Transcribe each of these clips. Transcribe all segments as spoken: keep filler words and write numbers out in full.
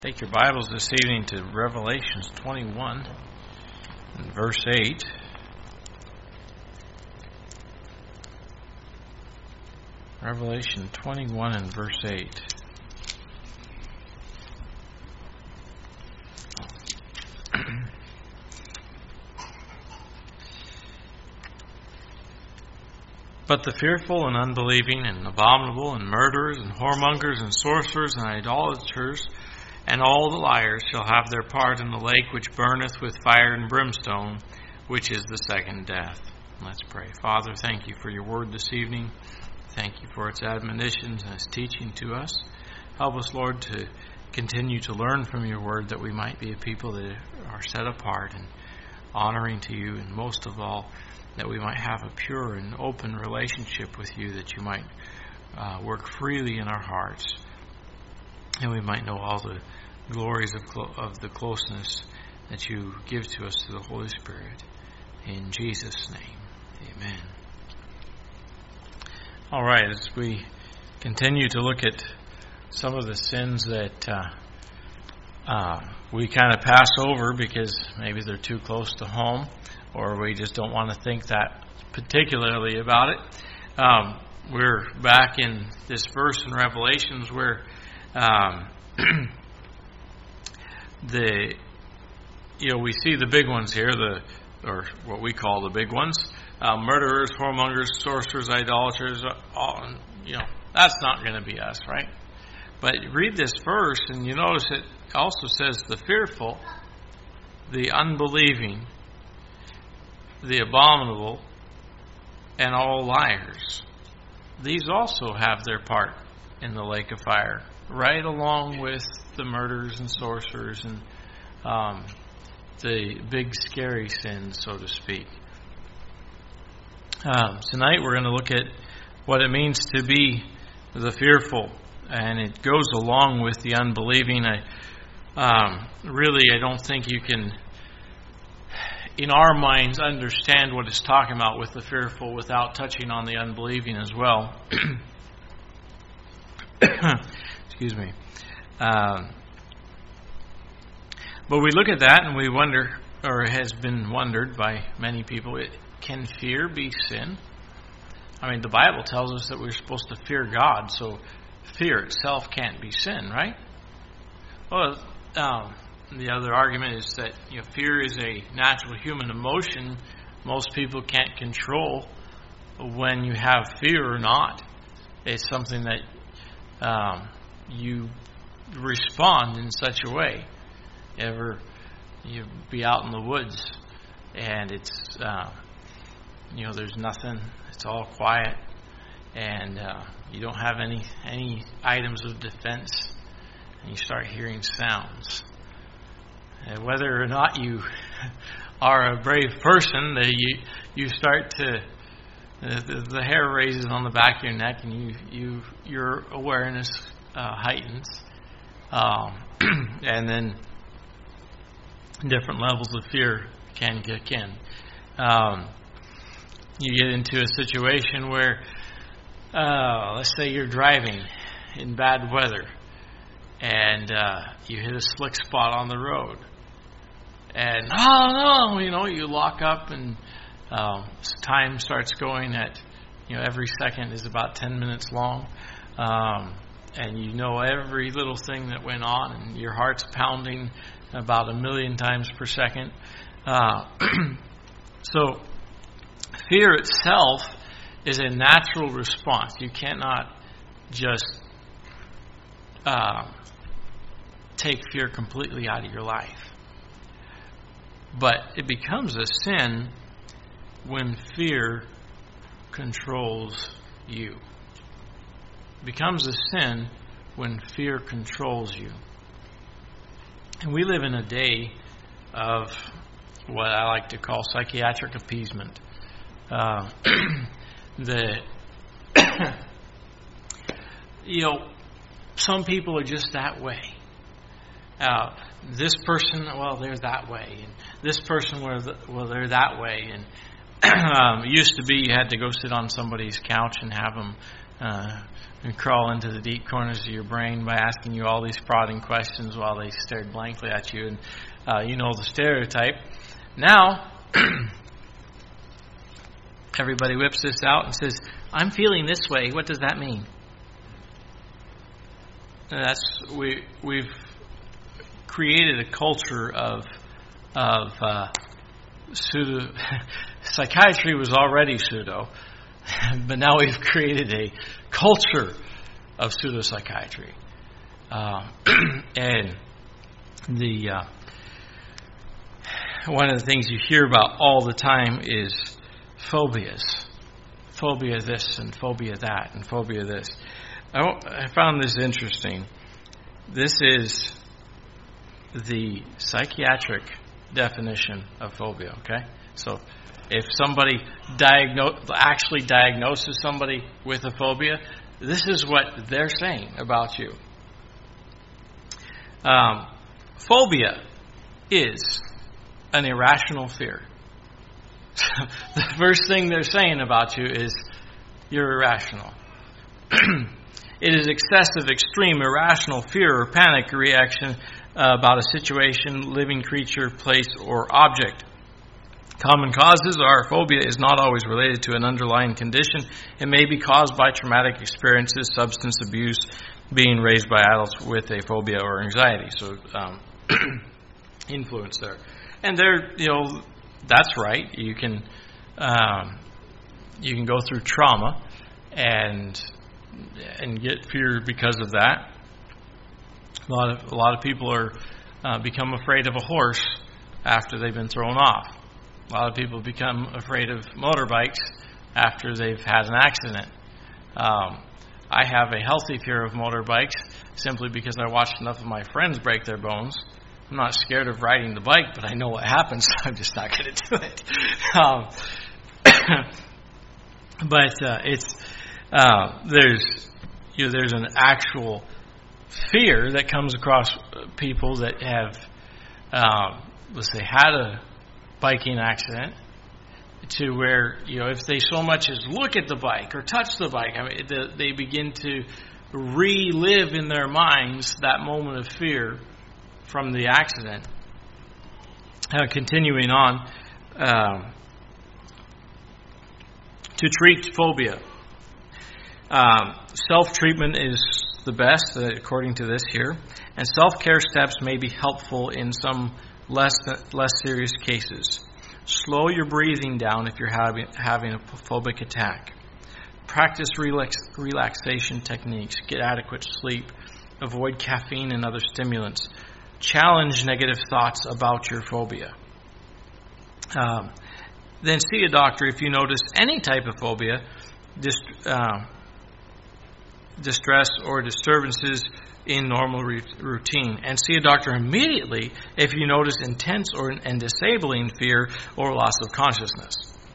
Take your Bibles this evening to Revelation twenty-one and verse eight. Revelation twenty-one and verse eight. But the fearful and unbelieving and abominable and murderers and whoremongers and sorcerers and idolaters and all the liars shall have their part in the lake which burneth with fire and brimstone, which is the second death. Let's pray. Father, thank you for your word this evening. Thank you for its admonitions and its teaching to us. Help us, Lord, to continue to learn from your word, that we might be a people that are set apart and honoring to you, and most of all, that we might have a pure and open relationship with you, that you might uh, work freely in our hearts, and we might know all the glories of, clo- of the closeness that you give to us through the Holy Spirit. In Jesus' name, amen. All right, as we continue to look at some of the sins that uh, uh, we kind of pass over because maybe they're too close to home, or we just don't want to think that particularly about it. Um, we're back in this verse in Revelations where um, the you know we see the big ones here, the or what we call the big ones: uh, murderers, whoremongers, sorcerers, idolaters. All, you know that's not going to be us, right? But read this verse, and you notice it also says the fearful, the unbelieving, the abominable, and all liars. These also have their part in the lake of fire, right along with the murderers and sorcerers and um, the big scary sins, so to speak. Um, tonight we're going to look at what it means to be the fearful, and it goes along with the unbelieving. I um, really, I don't think you can, in our minds, understand what it's talking about with the fearful without touching on the unbelieving as well. Excuse me. Um, but we look at that and we wonder, or it has been wondered by many people, it, can fear be sin? I mean, the Bible tells us that we're supposed to fear God, so fear itself can't be sin, right? Well, um, the other argument is that you know, fear is a natural human emotion. Most people can't control when you have fear or not. It's something that um, you respond in such a way. Ever you be out in the woods and it's uh, you know there's nothing, it's all quiet, and uh, you don't have any any items of defense, and you start hearing sounds. And whether or not you are a brave person, that you you start to the, the hair raises on the back of your neck, and you you your awareness uh, heightens, um, and then different levels of fear can kick in. Um, you get into a situation where, uh, let's say you're driving in bad weather, and uh, you hit a slick spot on the road. And, oh no, you know, you lock up, and uh, time starts going at, you know, every second is about ten minutes long. Um, and you know every little thing that went on, and your heart's pounding about a million times per second. Uh, so, fear itself is a natural response. You cannot just uh, take fear completely out of your life. But it becomes a sin when fear controls you. It becomes a sin when fear controls you. And we live in a day of what I like to call psychiatric appeasement. Uh, the you know, some people are just that way. Uh, this person, well, they're that way, and this person, well, well they're that way. And um, it used to be you had to go sit on somebody's couch and have them uh, and crawl into the deep corners of your brain by asking you all these prodding questions while they stared blankly at you. And uh, you know the stereotype. Now, everybody whips this out and says, I'm feeling this way. What does that mean? And that's we we've created a culture of of uh, pseudo psychiatry was already pseudo, but now we've created a culture of pseudo psychiatry, uh, and the uh, one of the things you hear about all the time is phobias, phobia this and phobia that and phobia this. I, I found this interesting. This is the psychiatric definition of phobia, okay? So if somebody diagnose, actually diagnoses somebody with a phobia, this is what they're saying about you. Um, phobia is an irrational fear. The first thing they're saying about you is you're irrational. It is excessive, extreme, irrational fear or panic reaction uh, about a situation, living creature, place, or object. Common causes are phobia is not always related to an underlying condition. It may be caused by traumatic experiences, substance abuse, being raised by adults with a phobia or anxiety. So, um, influence there. And there, you know, that's right. You can um, you can go through trauma and and get fear because of that. A lot of a lot of people are uh, become afraid of a horse after they've been thrown off. A lot of people become afraid of motorbikes after they've had an accident. Um, I have a healthy fear of motorbikes simply because I watched enough of my friends break their bones. I'm not scared of riding the bike, but I know what happens. So I'm just not going to do it. Um, but uh, it's uh, there's you know, there's an actual fear that comes across people that have uh, let's say had a biking accident, to where, you know, if they so much as look at the bike or touch the bike, I mean, the, they begin to relive in their minds that moment of fear from the accident. Uh, continuing on, um, to treat phobia. Um, self-treatment is the best, uh, according to this here, and self-care steps may be helpful in some less less serious cases. Slow your breathing down if you're having having a phobic attack. Practice relax, relaxation techniques. Get adequate sleep. Avoid caffeine and other stimulants. Challenge negative thoughts about your phobia. Um, then see a doctor if you notice any type of phobia, dist, uh, distress, or disturbances in normal routine, and see a doctor immediately if you notice intense or and disabling fear or loss of consciousness.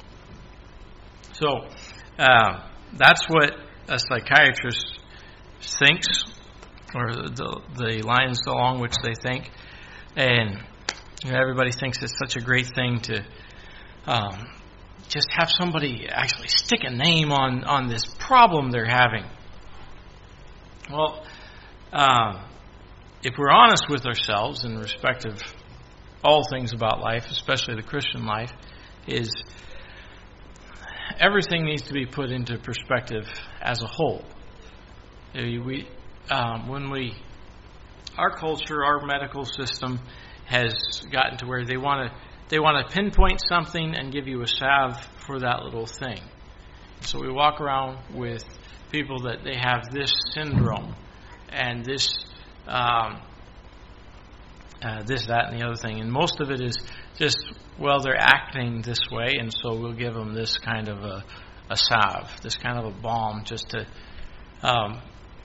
So uh, that's what a psychiatrist thinks, or the, the lines along which they think, and you know, everybody thinks it's such a great thing to um, just have somebody actually stick a name on, on this problem they're having. Well, Um, if we're honest with ourselves in respect of all things about life, especially the Christian life, is everything needs to be put into perspective as a whole. We, um, when we, our culture, our medical system has gotten to where they want to they want to pinpoint something and give you a salve for that little thing. So we walk around with people that they have this syndrome and this, um, uh, this, that, and the other thing. And most of it is just, well, they're acting this way, and so we'll give them this kind of a, a salve, this kind of a balm, just to... Um,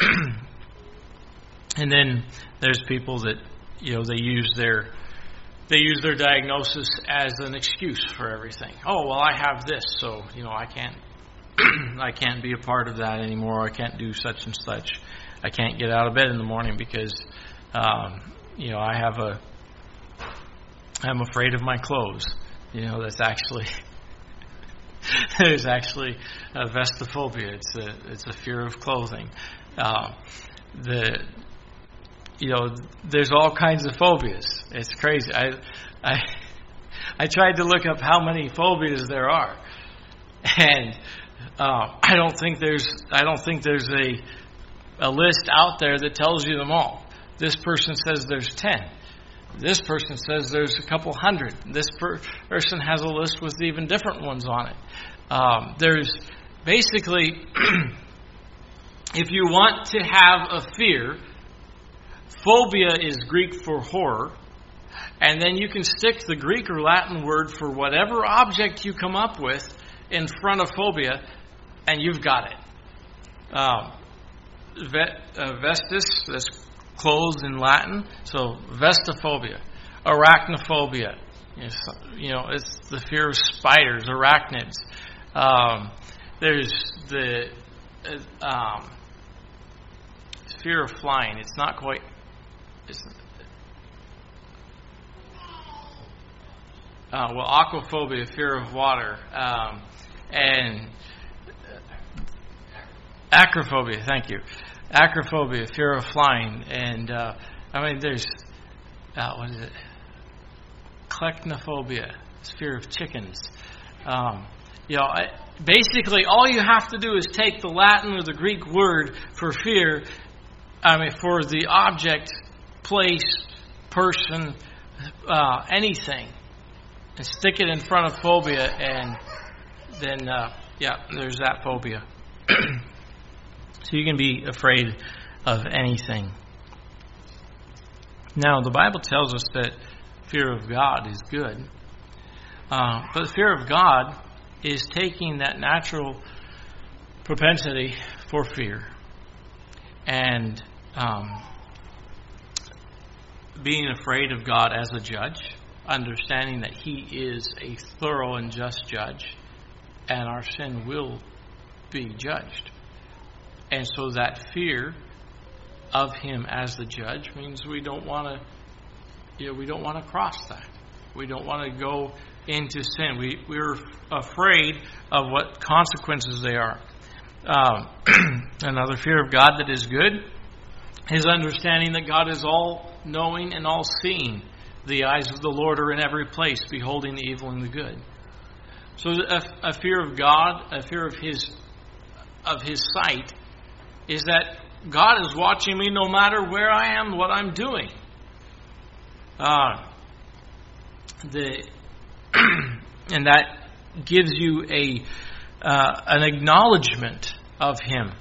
and then there's people that, you know, they use their... They use their diagnosis as an excuse for everything. Oh, well, I have this, so, you know, I can't I can't be a part of that anymore. I can't do such and such. I can't get out of bed in the morning because, um, you know, I have a, I'm afraid of my clothes. You know, that's actually, There's actually a vestophobia. It's a it's a fear of clothing. Uh, the you know there's all kinds of phobias. It's crazy. I I I tried to look up how many phobias there are, and uh, I don't think there's I don't think there's a a list out there that tells you them all. This person says there's ten. This person says there's a couple hundred. This per- person has a list with even different ones on it. Um, there's basically, if you want to have a fear, phobia is Greek for horror, and then you can stick the Greek or Latin word for whatever object you come up with in front of phobia, and you've got it. Um, vet, uh, vestis, that's clothes in Latin, so vestophobia, arachnophobia, you know, it's the fear of spiders, arachnids. Um, there's the uh, um, fear of flying. It's not quite. It's, uh, well, aquaphobia, fear of water, um, and acrophobia. Thank you. Acrophobia, fear of flying, and uh, I mean, there's uh, what is it? Klecnophobia, it's fear of chickens. Um, you know, I, basically, all you have to do is take the Latin or the Greek word for fear. I mean, for the object, place, person, uh, anything, and stick it in front of phobia, and then uh, yeah, there's that phobia. So you can be afraid of anything. Now, the Bible tells us that fear of God is good. Uh, but the fear of God is taking that natural propensity for fear and um, being afraid of God as a judge, understanding that He is a thorough and just judge, and our sin will be judged. And so that fear of Him as the judge means we don't want to, you know, we don't want to cross that. We don't want to go into sin. We we're afraid of what consequences they are. Um, another fear of God that is good is understanding that God is all knowing and all seeing. The eyes of the Lord are in every place, beholding the evil and the good. So a, a fear of God, a fear of His of His sight, is that God is watching me no matter where I am, what I'm doing. Uh, the and that gives you a uh, an acknowledgement of Him.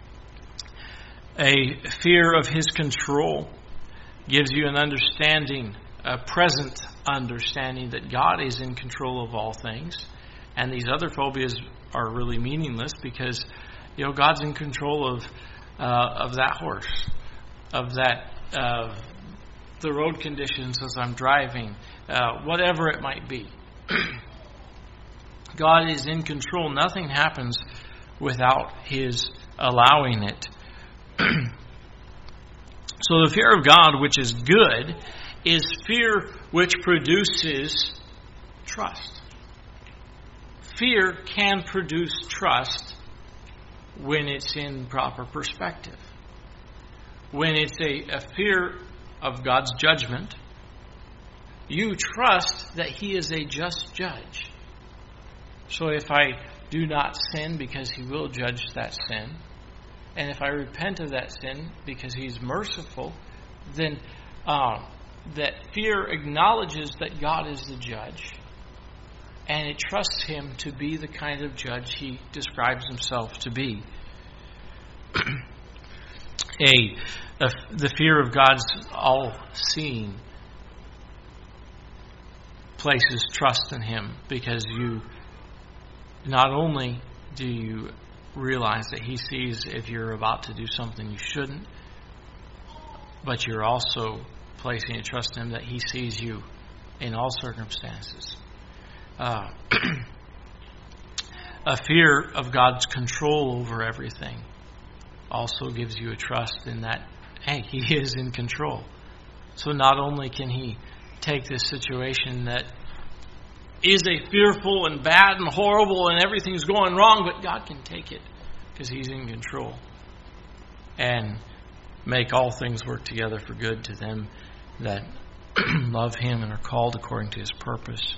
A fear of His control gives you an understanding, a present understanding that God is in control of all things. And these other phobias are really meaningless because, you know, God's in control of uh, of that horse, of that uh, the road conditions as I'm driving, uh, whatever it might be. God is in control. Nothing happens without His allowing it. So the fear of God, which is good, is fear which produces trust. Fear can produce trust when it's in proper perspective. When it's a, a fear of God's judgment, you trust that He is a just judge. So if I do not sin because He will judge that sin, and if I repent of that sin because He's merciful, then uh, that fear acknowledges that God is the judge, and it trusts Him to be the kind of judge He describes Himself to be. a, a the fear of God's all-seeing places trust in Him, because you not only do you realize that He sees if you're about to do something you shouldn't, but you're also placing a trust in Him that He sees you in all circumstances. Uh, a fear of God's control over everything also gives you a trust in that, hey, He is in control. So not only can He take this situation that is a fearful and bad and horrible and everything's going wrong, but God can take it because He's in control and make all things work together for good to them that love Him and are called according to His purpose.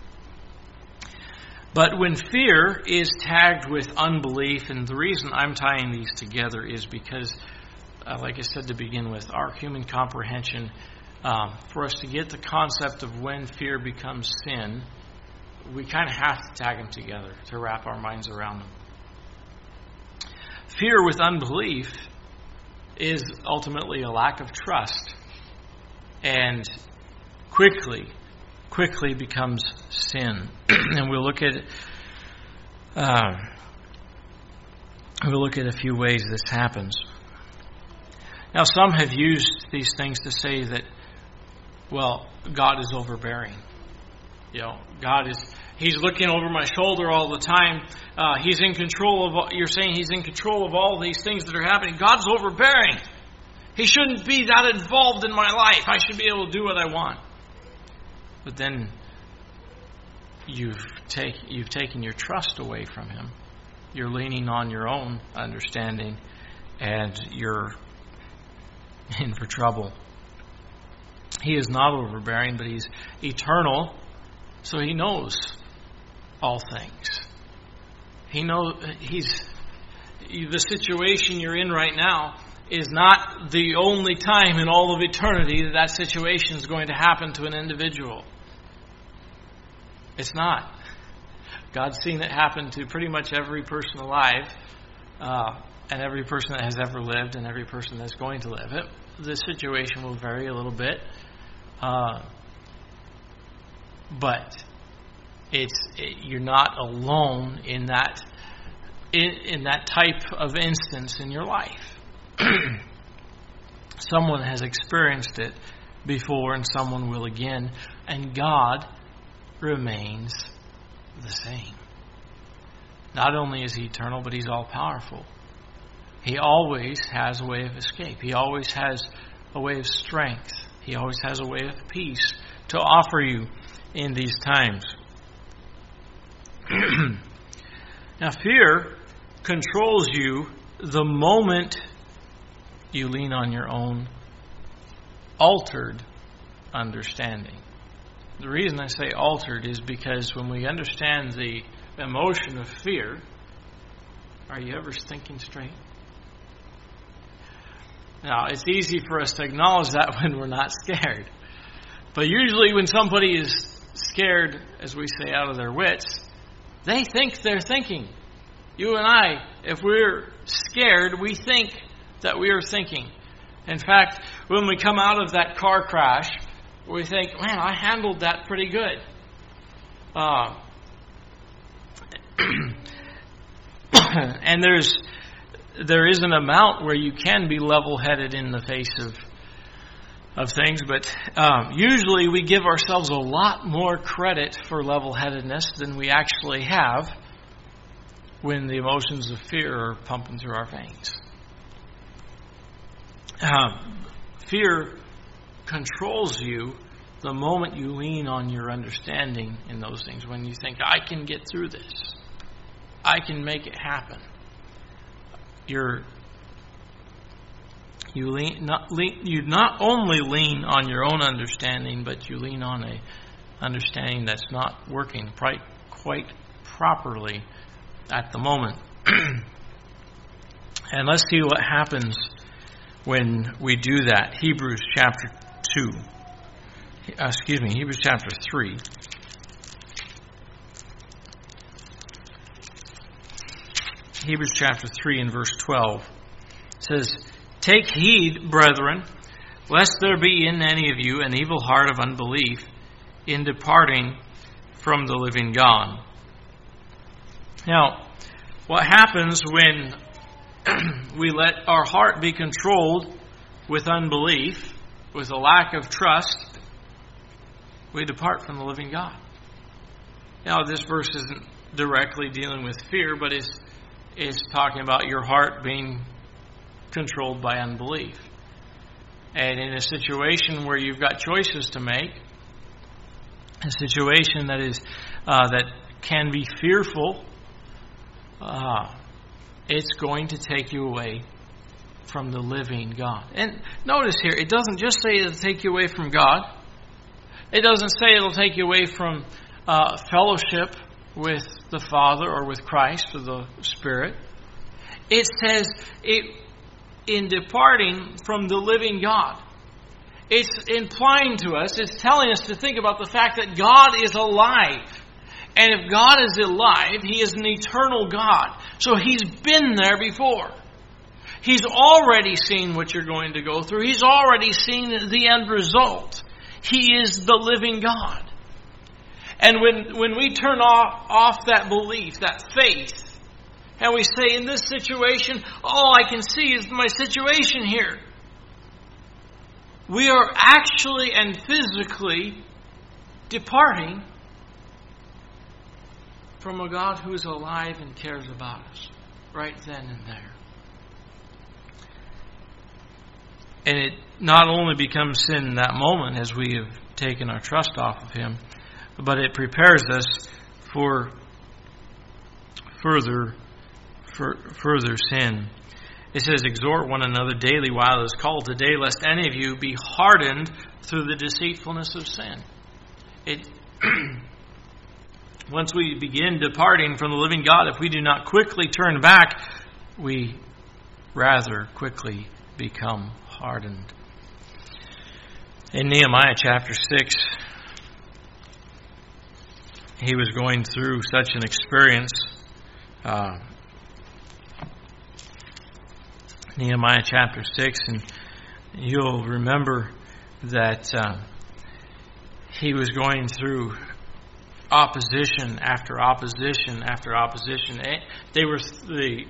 But when fear is tagged with unbelief, and the reason I'm tying these together is because, uh, like I said to begin with, our human comprehension, um, for us to get the concept of when fear becomes sin, we kind of have to tag them together to wrap our minds around them. Fear with unbelief is ultimately a lack of trust, and quickly quickly becomes sin. And we'll look at uh, we'll look at a few ways this happens. Now, some have used these things to say that, well, God is overbearing. You know, God is, He's looking over my shoulder all the time. Uh, he's in control of, you're saying He's in control of all these things that are happening. God's overbearing. He shouldn't be that involved in my life. I should be able to do what I want. But then you've take, you've taken your trust away from Him. You're leaning on your own understanding, and you're in for trouble. He is not overbearing, but He's eternal, so He knows all things. He knows He's the situation you're in right now is not the only time in all of eternity that that situation is going to happen to an individual. It's not. God's seen it happen to pretty much every person alive, uh, and every person that has ever lived, and every person that's going to live. It, the situation will vary a little bit, uh, but it's it, you're not alone in that in, in that type of instance in your life. Someone has experienced it before, and someone will again, and God remains the same. Not only is He eternal, but He's all-powerful. He always has a way of escape. He always has a way of strength. He always has a way of peace to offer you in these times. Now, fear controls you the moment you lean on your own altered understanding. The reason I say altered is because when we understand the emotion of fear, are you ever thinking straight? Now, it's easy for us to acknowledge that when we're not scared. But usually when somebody is scared, as we say, out of their wits, they think they're thinking. You and I, if we're scared, we think that we are thinking. In fact, when we come out of that car crash, we think, man, I handled that pretty good. Uh, and there's there is an amount where you can be level-headed in the face of of things, but um, usually we give ourselves a lot more credit for level-headedness than we actually have when the emotions of fear are pumping through our veins. Um, fear controls you the moment you lean on your understanding in those things. When you think, I can get through this. I can make it happen. You're, you lean, not, lean, you not only lean on your own understanding, but you lean on a understanding that's not working quite, quite properly at the moment. And let's see what happens when we do that. Hebrews chapter two. Uh, excuse me, Hebrews chapter three. Hebrews chapter three and verse twelve says, "Take heed, brethren, lest there be in any of you an evil heart of unbelief in departing from the living God." Now, what happens when we let our heart be controlled with unbelief, with a lack of trust? We depart from the living God. Now, this verse isn't directly dealing with fear, but it's, it's talking about your heart being controlled by unbelief. And in a situation where you've got choices to make, a situation that is uh, that can be fearful, uh, it's going to take you away from the living God. And notice here, it doesn't just say it'll take you away from God. It doesn't say it'll take you away from uh, fellowship with the Father or with Christ or the Spirit. It says it in departing from the living God. It's implying to us, it's telling us to think about the fact that God is alive. And if God is alive, He is an eternal God. So He's been there before. He's already seen what you're going to go through. He's already seen the end result. He is the living God. And when, when we turn off, off that belief, that faith, and we say, in this situation, all I can see is my situation here, we are actually and physically departing from a God who is alive and cares about us right then and there. And it not only becomes sin in that moment as we have taken our trust off of Him, but it prepares us for further for further sin. It says, exhort one another daily while it is called today, lest any of you be hardened through the deceitfulness of sin. It Once we begin departing from the living God, if we do not quickly turn back, we rather quickly become hardened. In Nehemiah chapter six, he was going through such an experience. Uh, Nehemiah chapter six, and you'll remember that uh, he was going through opposition after opposition after opposition. They were the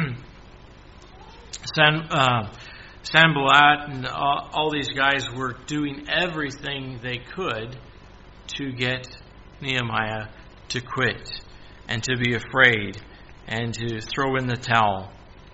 San, uh, Sanballat and all, all these guys were doing everything they could to get Nehemiah to quit and to be afraid and to throw in the towel,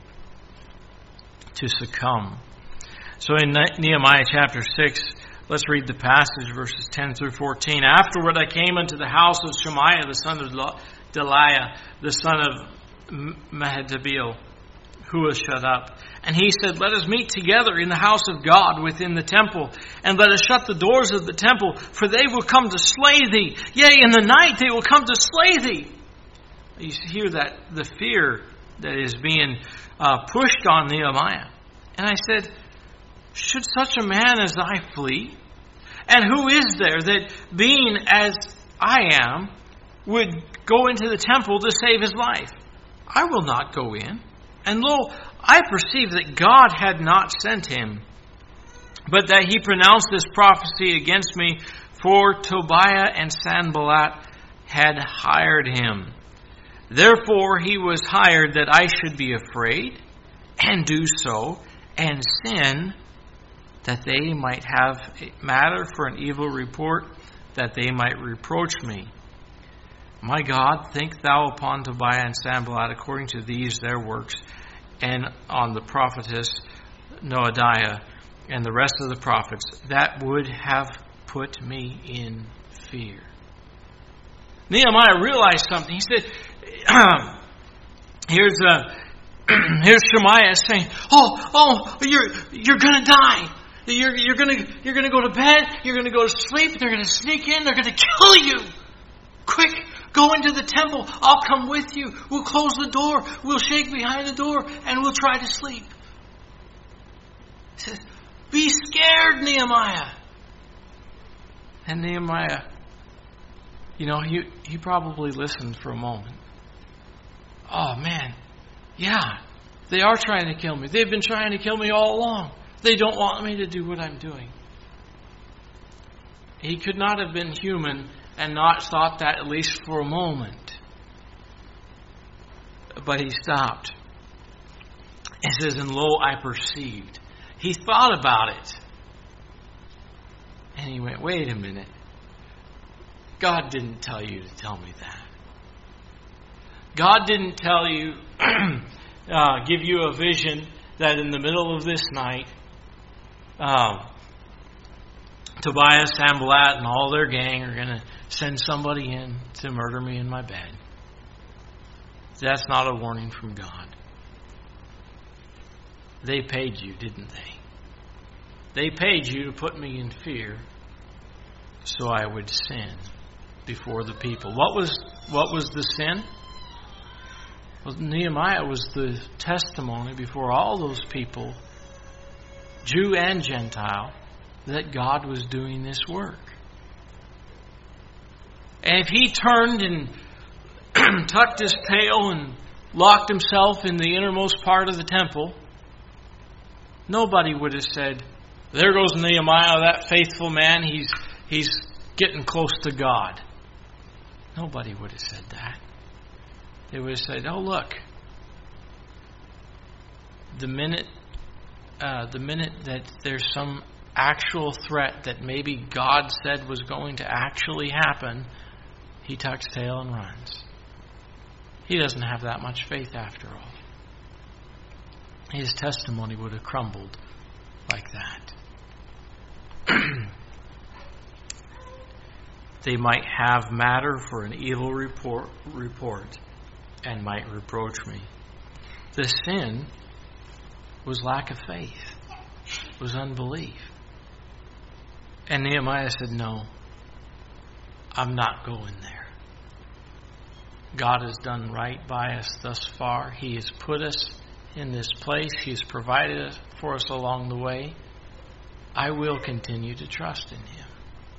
to succumb. So in Nehemiah chapter six, let's read the passage, verses ten through fourteen. Afterward I came unto the house of Shemaiah, the son of Delaiah, the son of Mehetabeel, who was shut up. And he said, let us meet together in the house of God within the temple, and let us shut the doors of the temple, for they will come to slay thee. Yea, in the night they will come to slay thee. You hear that, the fear that is being uh, pushed on Nehemiah. And I said, should such a man as I flee? And who is there that, being as I am, would go into the temple to save his life? I will not go in. And lo, I perceived that God had not sent him, but that he pronounced this prophecy against me, for Tobiah and Sanballat had hired him. Therefore he was hired that I should be afraid, and do so, and sin, that they might have matter for an evil report, that they might reproach me. My God, think thou upon Tobiah and Sanballat according to these their works, and on the prophetess Noadiah and the rest of the prophets, that would have put me in fear. Nehemiah realized something. He said, here's uh, here's Shemaiah saying, "Oh, oh, you're you're gonna die. You're you're gonna you're gonna go to bed. You're gonna go to sleep. They're gonna sneak in. They're gonna kill you. Quick, go into the temple. I'll come with you. We'll close the door. We'll shake behind the door, and we'll try to sleep." He says, "Be scared, Nehemiah." And Nehemiah, you know, he he probably listened for a moment. Oh man, yeah, they are trying to kill me. They've been trying to kill me all along. They don't want me to do what I'm doing. He could not have been human and not thought that at least for a moment. But he stopped. It says, and lo, I perceived. He thought about it. And he went, wait a minute. God didn't tell you to tell me that. God didn't tell you, uh, give you a vision that in the middle of this night, um, Tobias, Sanballat, and all their gang are going to send somebody in to murder me in my bed. That's not a warning from God. They paid you, didn't they? They paid you to put me in fear so I would sin before the people. What was what was the sin? Well, Nehemiah was the testimony before all those people, Jew and Gentile, that God was doing this work. And if he turned and tucked his tail and locked himself in the innermost part of the temple, nobody would have said, there goes Nehemiah, that faithful man, he's he's getting close to God. Nobody would have said that. They would have said, oh look, the minute uh, the minute that there's some actual threat that maybe God said was going to actually happen, he tucks tail and runs. He doesn't have that much faith after all. His testimony would have crumbled like that. They might have matter for an evil report, report and might reproach me. The sin was lack of faith, was unbelief. And Nehemiah said, no, I'm not going there. God has done right by us thus far. He has put us in this place. He has provided for us along the way. I will continue to trust in Him.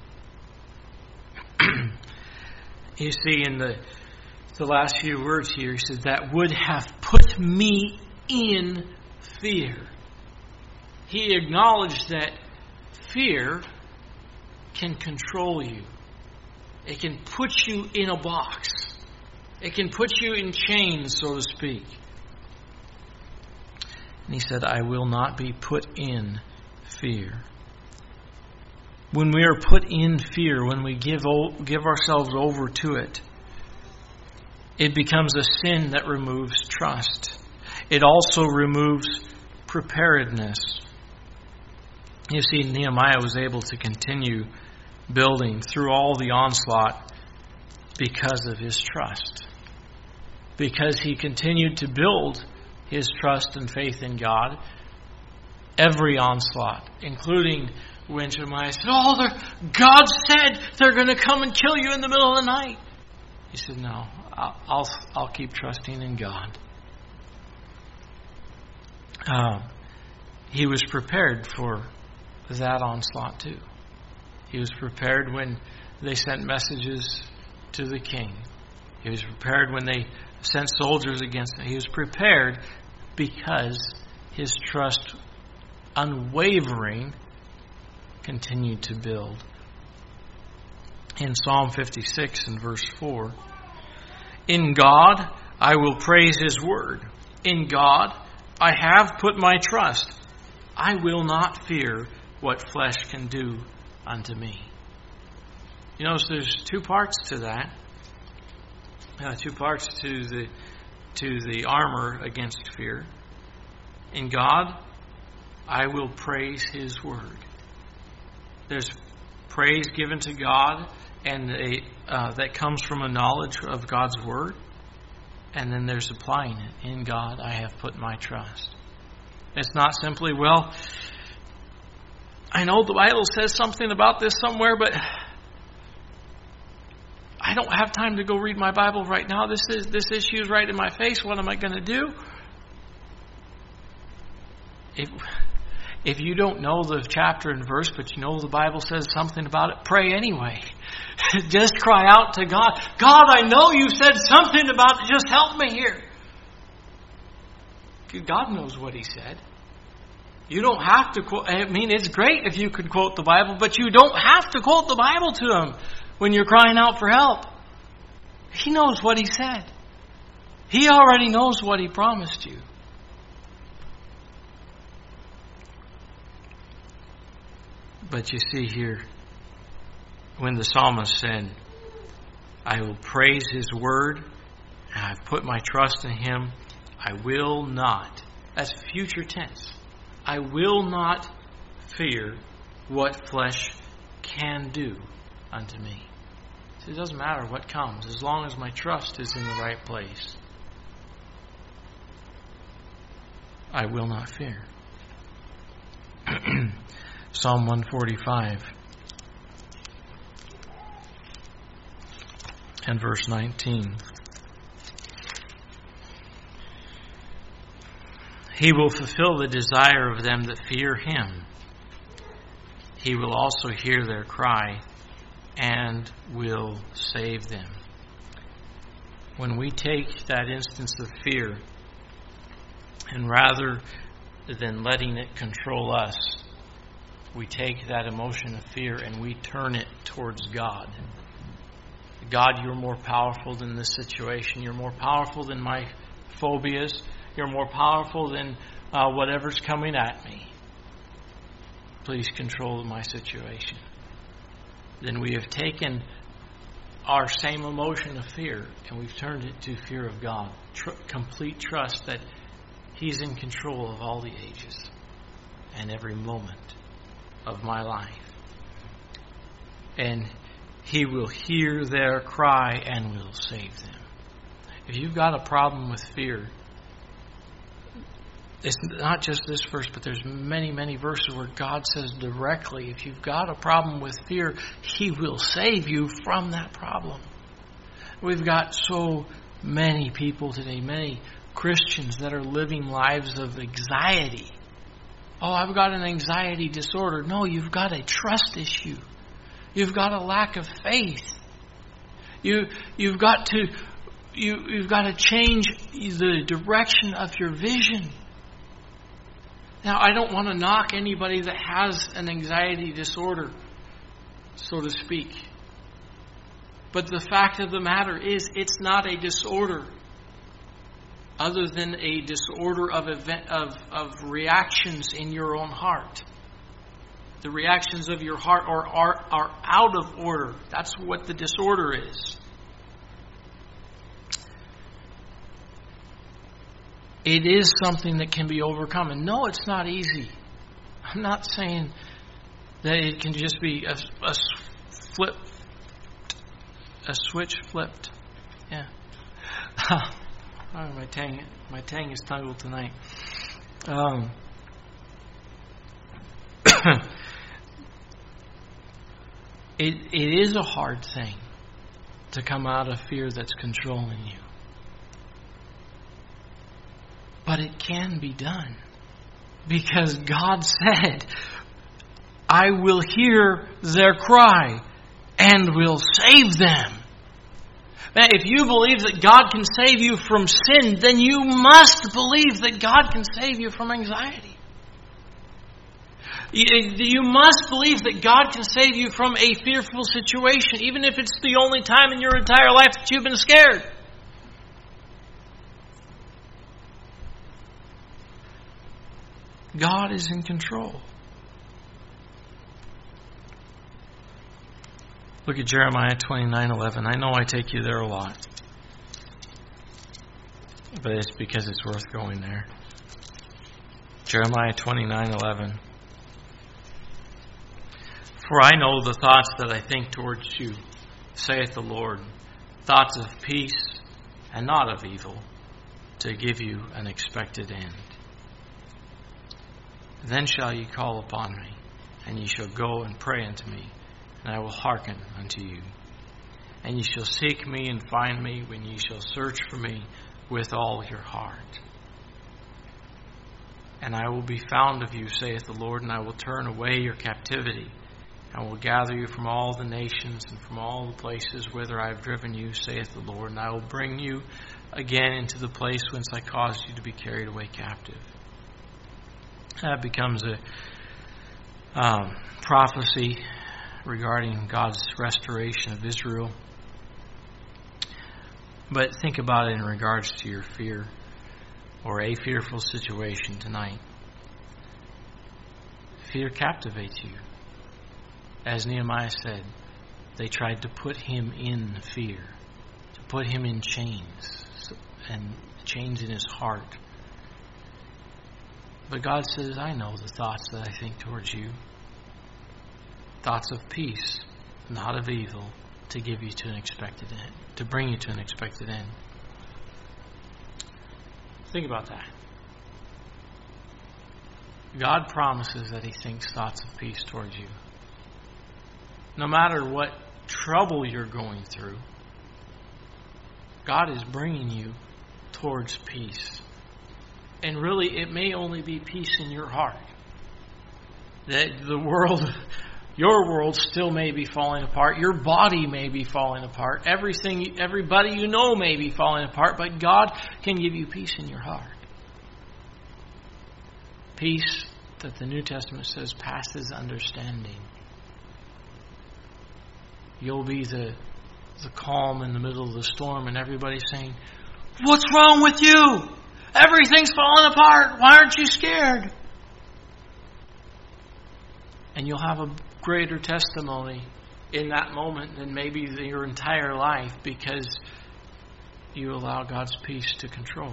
You see, in the the last few words here, he says, that would have put me in fear. He acknowledged that fear can control you. It can put you in a box. It can put you in chains, so to speak. And he said, I will not be put in fear. When we are put in fear, when we give give ourselves over to it, it becomes a sin that removes trust. It also removes preparedness. You see, Nehemiah was able to continue building through all the onslaught because of his trust. Because he continued to build his trust and faith in God. Every onslaught, including when Shemaiah said, oh, God said they're going to come and kill you in the middle of the night. He said, no, I'll, I'll, I'll keep trusting in God. Um, he was prepared for that onslaught too. He was prepared when they sent messages to the king. He was prepared when they sent soldiers against him. He was prepared because his trust, unwavering, continued to build. In Psalm fifty-six and verse four, in God I will praise His word. In God I have put my trust. I will not fear what flesh can do unto me. You notice there's two parts to that. Uh, two parts to the to the armor against fear. In God I will praise His word. There's praise given to God, and a, uh, that comes from a knowledge of God's word. And then there's applying it. In God I have put my trust. It's not simply, well, I know the Bible says something about this somewhere, but I don't have time to go read my Bible right now. This is this issue is right in my face. What am I going to do? If, if you don't know the chapter and verse, but you know the Bible says something about it, pray anyway. Just cry out to God. God, I know you said something about it. Just help me here. God knows what He said. You don't have to quote. I mean, it's great if you could quote the Bible, but you don't have to quote the Bible to Him when you're crying out for help. He knows what He said. He already knows what He promised you. But you see here, when the psalmist said, I will praise His word, and I've put my trust in Him, I will not. That's future tense. I will not fear what flesh can do unto me. So it doesn't matter what comes, as long as my trust is in the right place. I will not fear. Psalm one forty-five and verse nineteen. He will fulfill the desire of them that fear Him. He will also hear their cry and will save them. When we take that instance of fear, and rather than letting it control us, we take that emotion of fear and we turn it towards God. God, you're more powerful than this situation. You're more powerful than my phobias. You're more powerful than uh, whatever's coming at me. Please control my situation. Then we have taken our same emotion of fear and we've turned it to fear of God. Tr- complete trust that He's in control of all the ages and every moment of my life. And He will hear their cry and will save them. If you've got a problem with fear, it's not just this verse, but there's many, many verses where God says directly, if you've got a problem with fear, He will save you from that problem. We've got so many people today, many Christians that are living lives of anxiety. Oh, I've got an anxiety disorder. No, you've got a trust issue. You've got a lack of faith. You, you've got to, you, you've got to change the direction of your vision. Now, I don't want to knock anybody that has an anxiety disorder, so to speak. But the fact of the matter is, it's not a disorder other than a disorder of event, of, of reactions in your own heart. The reactions of your heart are, are, are out of order. That's what the disorder is. It is something that can be overcome. And no, it's not easy. I'm not saying that it can just be a, a flip, a switch flipped. Yeah. Oh, my tang, my tang is tangled tonight. Um, it it is a hard thing to come out of fear that's controlling you. But it can be done. Because God said, I will hear their cry and will save them. Now, if you believe that God can save you from sin, then you must believe that God can save you from anxiety. You must believe that God can save you from a fearful situation, even if it's the only time in your entire life that you've been scared. God is in control. Look at Jeremiah twenty-nine eleven. I know I take you there a lot, but it's because it's worth going there. Jeremiah twenty-nine eleven. For I know the thoughts that I think towards you, saith the Lord, thoughts of peace and not of evil, to give you an expected end. Then shall ye call upon me, and ye shall go and pray unto me, and I will hearken unto you. And ye shall seek me and find me when ye shall search for me with all your heart. And I will be found of you, saith the Lord, and I will turn away your captivity, and will gather you from all the nations and from all the places whither I have driven you, saith the Lord, and I will bring you again into the place whence I caused you to be carried away captive. That becomes a um, prophecy regarding God's restoration of Israel. But think about it in regards to your fear or a fearful situation tonight. Fear captivates you. As Nehemiah said, they tried to put him in fear, to put him in chains, and chains in his heart. But God says, I know the thoughts that I think towards you. thoughts of peace, not of evil, to give you to an expected end, to bring you to an expected end. Think about that. God promises that He thinks thoughts of peace towards you. No matter what trouble you're going through, God is bringing you towards peace. And really, it may only be peace in your heart. That the world, your world still may be falling apart. Your body may be falling apart. Everything, everybody you know may be falling apart. But God can give you peace in your heart. Peace that the New Testament says passes understanding. You'll be the, the calm in the middle of the storm, and everybody's saying, "What's wrong with you? Everything's falling apart. Why aren't you scared?" And you'll have a greater testimony in that moment than maybe your entire life, because you allow God's peace to control.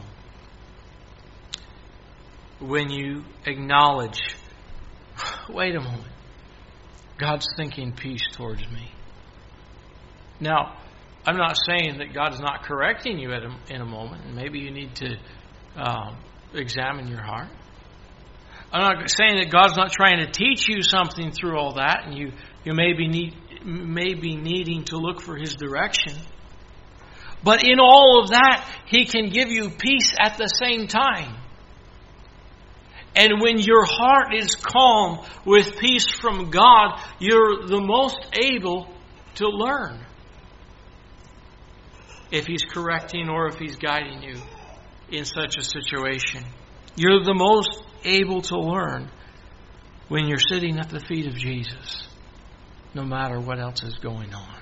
When you acknowledge, wait a moment, God's thinking peace towards me. Now, I'm not saying that God is not correcting you at a, in a moment, and maybe you need to um, examine your heart. I'm not saying that God's not trying to teach you something through all that, and you, you may be need, may be needing to look for His direction. But in all of that, He can give you peace at the same time. And when your heart is calm with peace from God, you're the most able to learn. If He's correcting or if He's guiding you in such a situation. You're the most able to learn when you're sitting at the feet of Jesus, no matter what else is going on.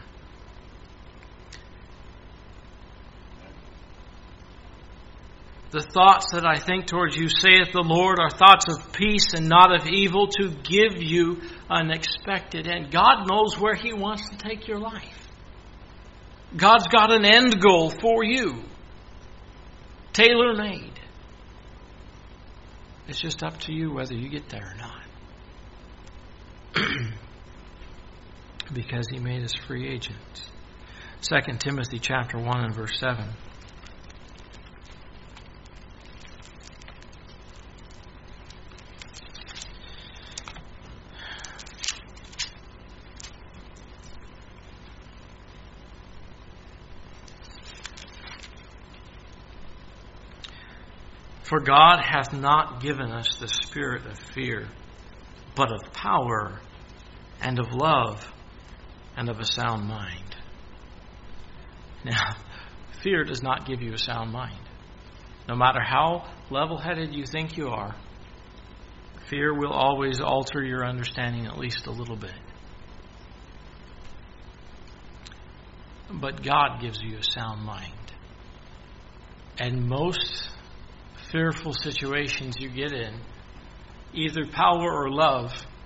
The thoughts that I think towards you, saith the Lord, are thoughts of peace and not of evil, to give you an expected end. God knows where He wants to take your life. God's got an end goal for you, tailor-made. It's just up to you whether you get there or not. Because He made us free agents. Second Timothy chapter one and verse seven. For God hath not given us the spirit of fear, but of power, and of love, and of a sound mind. Now, fear does not give you a sound mind. No matter how level-headed you think you are, fear will always alter your understanding at least a little bit. But God gives you a sound mind. And most fearful situations you get in, either power or love,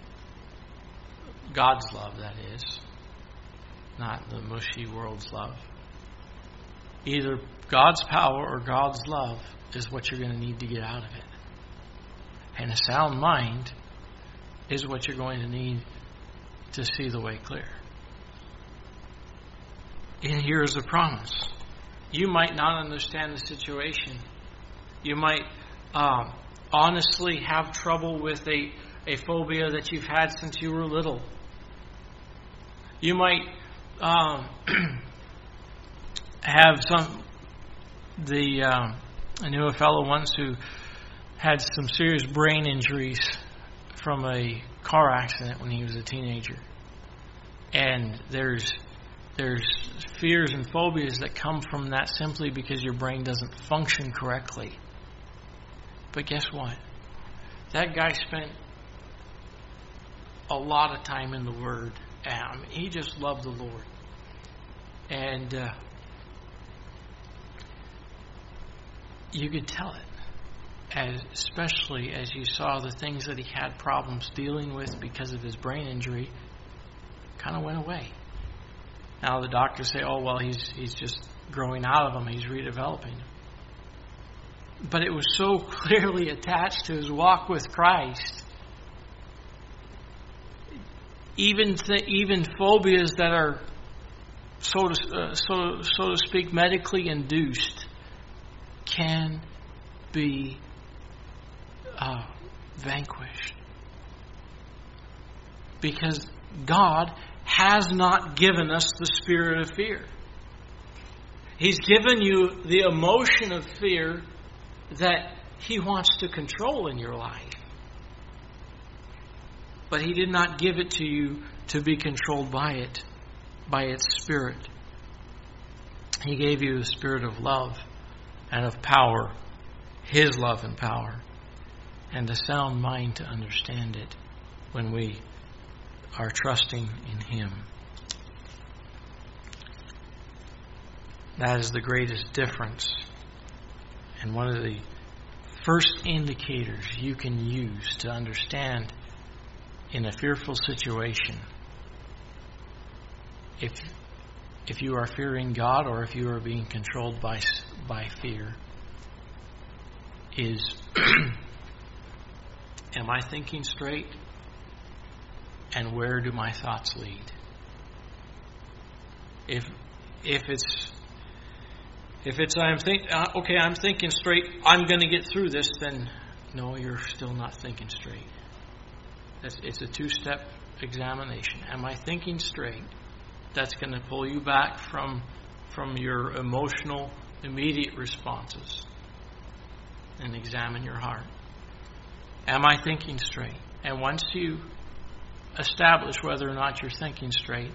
God's love, that is, not the mushy world's love. Either God's power or God's love is what you're going to need to get out of it. And a sound mind is what you're going to need to see the way clear. And here's the promise. You might not understand the situation. You might um, honestly have trouble with a, a phobia that you've had since you were little. You might um, have some... The um, I knew a fellow once who had some serious brain injuries from a car accident when he was a teenager. And there's there's fears and phobias that come from that simply because your brain doesn't function correctly. But guess what? That guy spent a lot of time in the Word. Um, he just loved the Lord. And uh, you could tell it, as, especially as you saw the things that he had problems dealing with because of his brain injury kind of went away. Now the doctors say, oh, well, he's he's just growing out of them. He's redeveloping. But it was so clearly attached to his walk with Christ. even th- even phobias that are so to uh, so so to speak medically induced can be uh, vanquished, because God has not given us the spirit of fear. He's given you the emotion of fear that He wants to control in your life. But He did not give it to you to be controlled by it, by its spirit. He gave you the spirit of love and of power, His love and power, and a sound mind to understand it when we are trusting in Him. That is the greatest difference. And one of the first indicators you can use to understand in a fearful situation if if you are fearing God or if you are being controlled by by fear is am I thinking straight? And where do my thoughts lead? If if it's if it's I'm think uh, okay, I'm thinking straight, I'm going to get through this, then no, you're still not thinking straight. It's, it's a two-step examination. Am I thinking straight? That's going to pull you back from from your emotional immediate responses and examine your heart. Am I thinking straight? And once you establish whether or not you're thinking straight,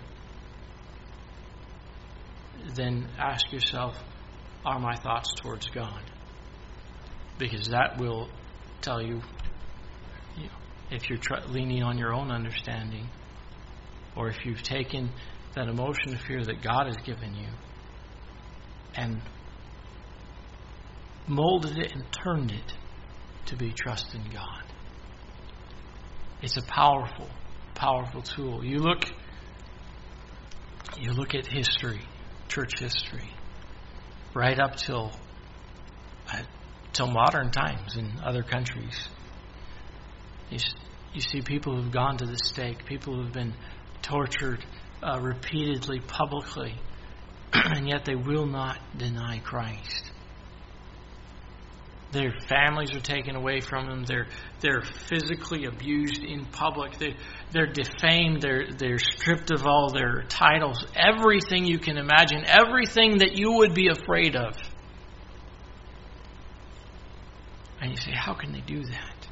then ask yourself, are my thoughts towards God? Because that will tell you, you know, if you're tr- leaning on your own understanding, or if you've taken that emotion of fear that God has given you and molded it and turned it to be trust in God. It's a powerful, powerful tool. You look, you look at history, church history, right up till uh, till modern times in other countries. You, you see people who've gone to the stake, people who've been tortured uh, repeatedly, publicly, and yet they will not deny Christ. Their families are taken away from them. They're they're physically abused in public. They they're defamed. They're they're stripped of all their titles. Everything you can imagine. Everything that you would be afraid of. And you say, how can they do that?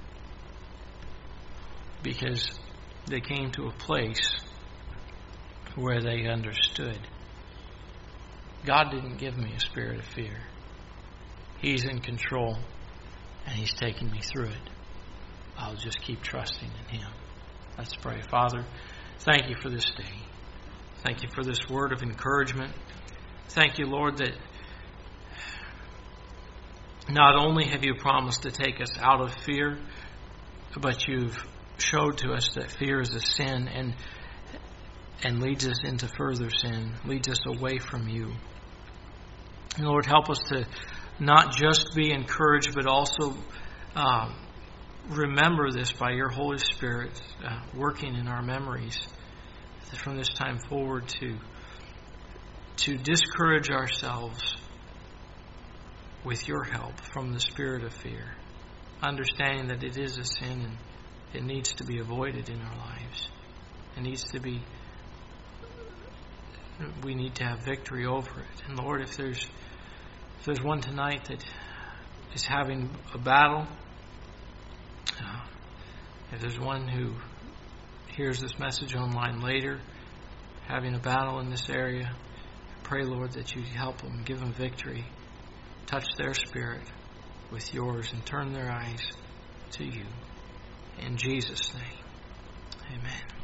Because they came to a place where they understood. God didn't give me a spirit of fear. He's in control, and He's taking me through it. I'll just keep trusting in Him. Let's pray. Father, thank You for this day. Thank You for this word of encouragement. Thank You, Lord, that not only have You promised to take us out of fear, but You've showed to us that fear is a sin and and leads us into further sin, leads us away from You. And Lord, help us to not just be encouraged, but also um, remember this by Your Holy Spirit uh, working in our memories from this time forward to to discourage ourselves with Your help from the spirit of fear, understanding that it is a sin and it needs to be avoided in our lives. It needs to be, we need to have victory over it. And Lord, if there's if there's one tonight that is having a battle, uh, if there's one who hears this message online later, having a battle in this area, I pray, Lord, that You help them, give them victory, touch their spirit with Yours, and turn their eyes to You. In Jesus' name, amen.